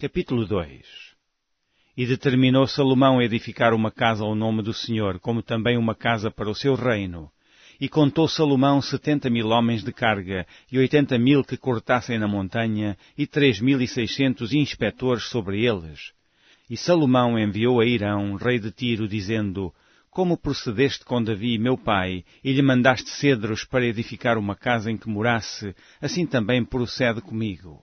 Capítulo 2. E determinou Salomão edificar uma casa ao nome do Senhor, como também uma casa para o seu reino. E contou Salomão 70.000 homens de carga, e 80.000 que cortassem na montanha, e 3.600 inspetores sobre eles. E Salomão enviou a Hirão, rei de Tiro, dizendo: Como procedeste com Davi, meu pai, e lhe mandaste cedros para edificar uma casa em que morasse, assim também procede comigo.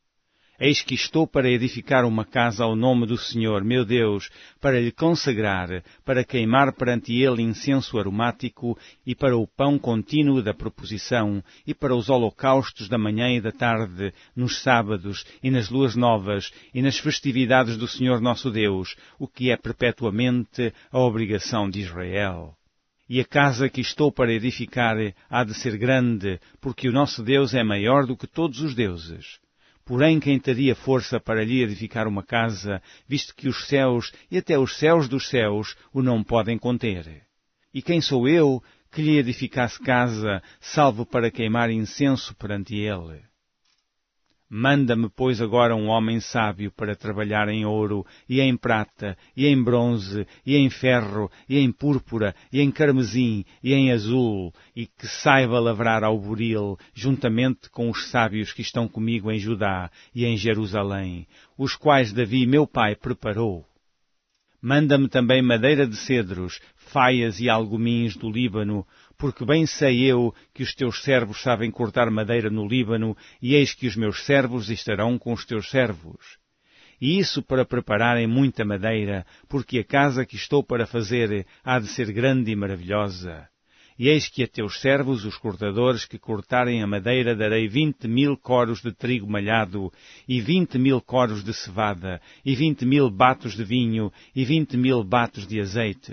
Eis que estou para edificar uma casa ao nome do Senhor, meu Deus, para lhe consagrar, para queimar perante ele incenso aromático, e para o pão contínuo da proposição, e para os holocaustos da manhã e da tarde, nos sábados, e nas luas novas, e nas festividades do Senhor nosso Deus, o que é perpetuamente a obrigação de Israel. E a casa que estou para edificar há de ser grande, porque o nosso Deus é maior do que todos os deuses. Porém, quem teria força para lhe edificar uma casa, visto que os céus e até os céus dos céus o não podem conter? E quem sou eu que lhe edificasse casa, salvo para queimar incenso perante ele? Manda-me, pois, agora um homem sábio para trabalhar em ouro, e em prata, e em bronze, e em ferro, e em púrpura, e em carmesim, e em azul, e que saiba lavrar ao buril, juntamente com os sábios que estão comigo em Judá e em Jerusalém, os quais Davi, meu pai, preparou. Manda-me também madeira de cedros, faias e alguimins do Líbano, porque bem sei eu que os teus servos sabem cortar madeira no Líbano, e eis que os meus servos estarão com os teus servos. E isso para prepararem muita madeira, porque a casa que estou para fazer há de ser grande e maravilhosa. E eis que a teus servos, os cortadores, que cortarem a madeira, darei 20.000 coros de trigo malhado, e 20.000 coros de cevada, e 20.000 batos de vinho, e 20.000 batos de azeite.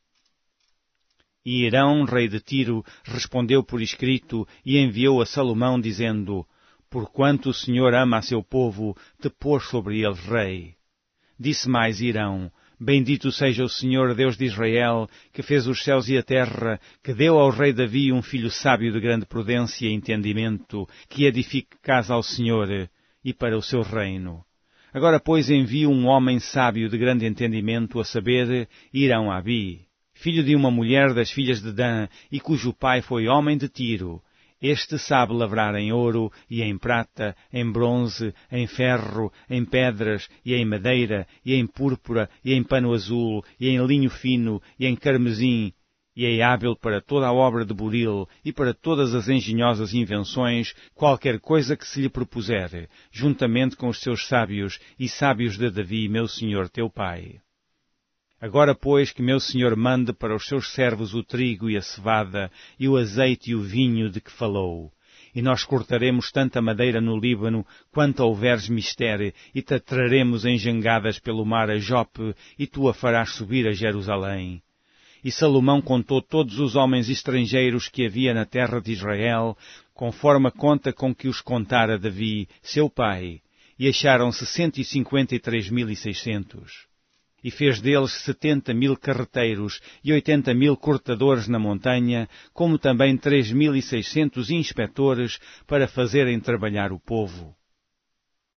E Hirão, rei de Tiro, respondeu por escrito, e enviou a Salomão, dizendo: Porquanto o Senhor ama a seu povo, te pôs sobre eles rei. Disse mais Hirão: Bendito seja o Senhor, Deus de Israel, que fez os céus e a terra, que deu ao rei Davi um filho sábio de grande prudência e entendimento, que edifique casa ao Senhor e para o seu reino. Agora, pois, envio um homem sábio de grande entendimento, a saber, Hirão-Abi, filho de uma mulher das filhas de Dan, e cujo pai foi homem de Tiro. Este sabe lavrar em ouro, e em prata, em bronze, em ferro, em pedras, e em madeira, e em púrpura, e em pano azul, e em linho fino, e em carmesim, e é hábil para toda a obra de buril, e para todas as engenhosas invenções, qualquer coisa que se lhe propuser, juntamente com os seus sábios, e sábios de Davi, meu senhor teu pai. Agora, pois, que meu senhor mande para os seus servos o trigo e a cevada, e o azeite e o vinho de que falou. E nós cortaremos tanta madeira no Líbano, quanto houveres mister, e te traremos em jangadas pelo mar a Jope, e tu a farás subir a Jerusalém. E Salomão contou todos os homens estrangeiros que havia na terra de Israel, conforme a conta com que os contara Davi, seu pai, e acharam-se 153.600. E fez deles 70.000 carreteiros e 80.000 cortadores na montanha, como também 3.600 inspetores para fazerem trabalhar o povo.